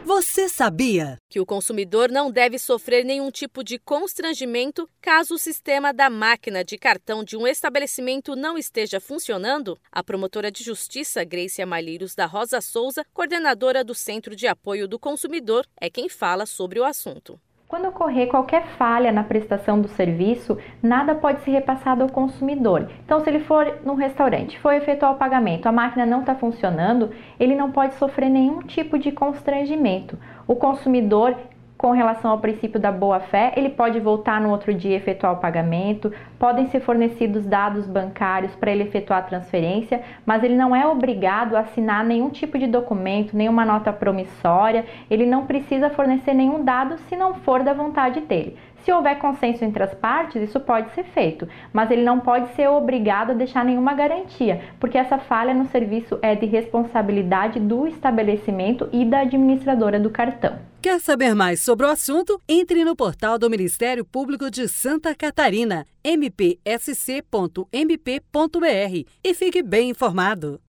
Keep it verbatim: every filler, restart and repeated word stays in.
Você sabia que o consumidor não deve sofrer nenhum tipo de constrangimento caso o sistema da máquina de cartão de um estabelecimento não esteja funcionando? A promotora de justiça Grace Malheiros da Rosa Souza, coordenadora do Centro de Apoio do Consumidor, é quem fala sobre o assunto. Quando ocorrer qualquer falha na prestação do serviço, nada pode ser repassado ao consumidor. Então, se ele for num restaurante, for efetuar o pagamento, a máquina não está funcionando, ele não pode sofrer nenhum tipo de constrangimento. O consumidor, com relação ao princípio da boa-fé, ele pode voltar no outro dia e efetuar o pagamento, podem ser fornecidos dados bancários para ele efetuar a transferência, mas ele não é obrigado a assinar nenhum tipo de documento, nenhuma nota promissória, ele não precisa fornecer nenhum dado se não for da vontade dele. Se houver consenso entre as partes, isso pode ser feito, mas ele não pode ser obrigado a deixar nenhuma garantia, porque essa falha no serviço é de responsabilidade do estabelecimento e da administradora do cartão. Quer saber mais sobre o assunto? Entre no portal do Ministério Público de Santa Catarina, m p s c ponto m p ponto b r, e fique bem informado.